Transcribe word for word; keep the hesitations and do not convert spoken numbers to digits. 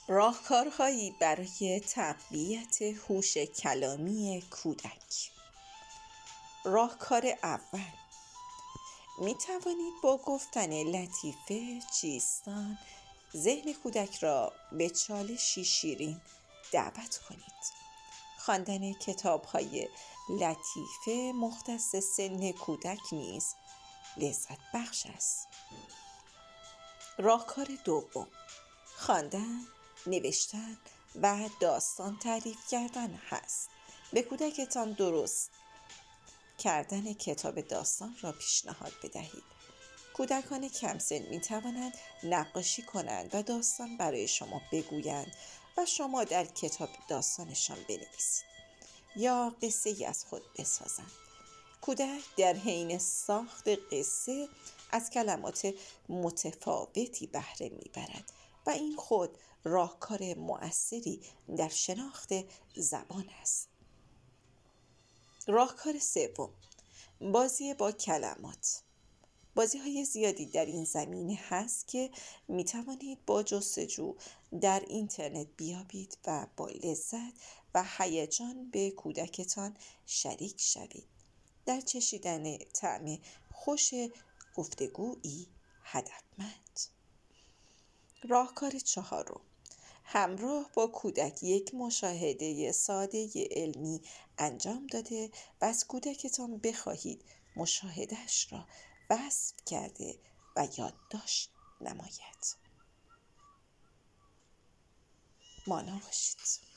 راهکارهایی برای تقویت هوش کلامی کودک. راهکار اول، می توانید با گفتن لطیفه چیستان ذهن کودک را به چالشی شیرین دعوت کنید. خواندن کتاب‌های لطیفه مختص سن کودک نیز لذت بخش است. راهکار دوم، خواندن، نوشتن و داستان تعریف کردن هست. به کودکتان درست کردن کتاب داستان را پیشنهاد بدهید. کودکان کم سن می توانند نقاشی کنند و داستان برای شما بگویند و شما در کتاب داستانشان بنویسید یا قصه ای از خود بسازند. کودک در حین ساخت قصه از کلمات متفاوتی بهره میبرد و این خود راهکار مؤثری در شناخت زبان است. راهکار سوم، بازی با کلمات. بازی های زیادی در این زمینه هست که می توانید با جستجو در اینترنت بیابید و با لذت و هیجان به کودکتان شریک شوید در چشیدن طعم خوش گفتگویی هدفمند. راهکار چهارم، همراه با کودک یک مشاهده ساده علمی انجام داده و از کودکتان بخواهید مشاهدهش را وصف کرده و یادداشت نماید. مانا باشید.